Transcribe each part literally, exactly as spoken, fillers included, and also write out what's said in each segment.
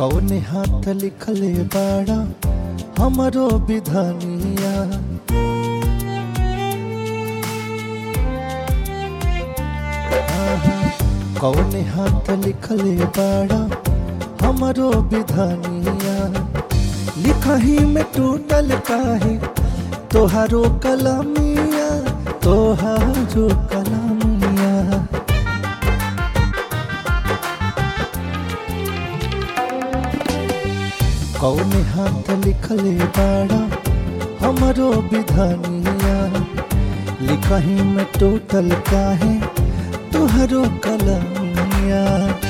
कौने हाथ लिखले बाड़ा हमरो विधानिया। कौने हाथ लिखले बाड़ा हमरो विधानिया। लिखही में टूटल काहे तोहारो कलमिया, तोहारो कलमिया। कौने हाथ लिखले बाड़ा हमरो विधानिया। लिखही में टूटल काहे तोहारो कलमिया।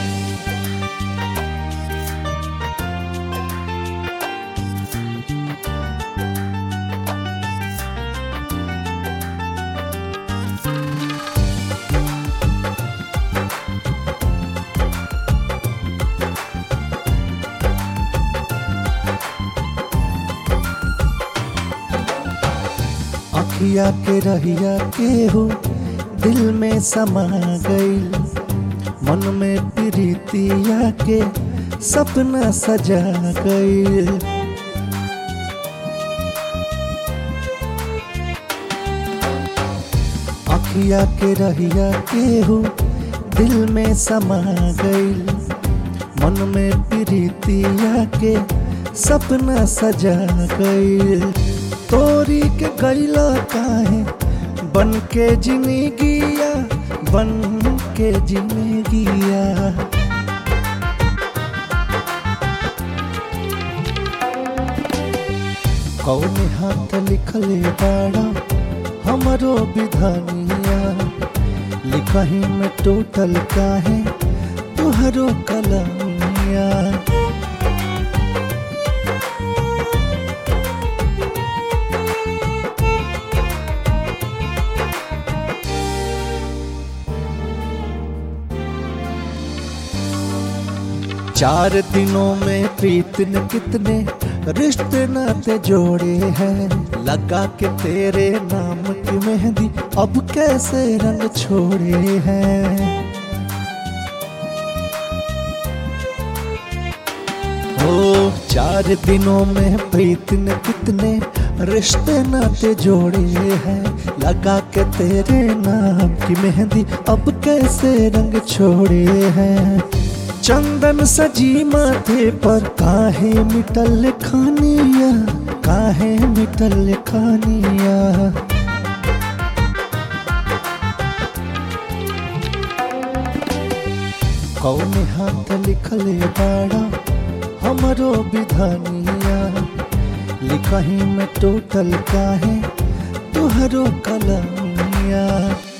अखिया के रहिया के हो दिल में समा गईल, मन में प्रीतिया के सपना सजा गईल। अखिया के रहिया के हो दिल में समा गईल, मन में प्रीतिया के सपना सजा गईल। तोरी के गैला काहे बन के जिंदगिया, बन के जिंदगिया। कौने हाथ लिखले बाड़ा हमरो विधानिया। लिखही में टूटल काहे तोहरो कलमिया। चार दिनों में प्रीत ने कितने रिश्ते नाते जोड़े हैं। लगा के तेरे नाम की मेहंदी अब कैसे रंग छोड़े हैं। ओ चार दिनों में प्रीत ने कितने रिश्ते नाते जोड़े हैं। लगा के तेरे नाम की मेहंदी अब कैसे रंग छोड़े हैं। चंदन सजी माथे पर काहे मिटल खानिया, काहे मिटल खानिया। कौने हाथ लिखले बाड़ा हमरो विधानिया। लिखही में टूटल काहे तोहरो कलमिया।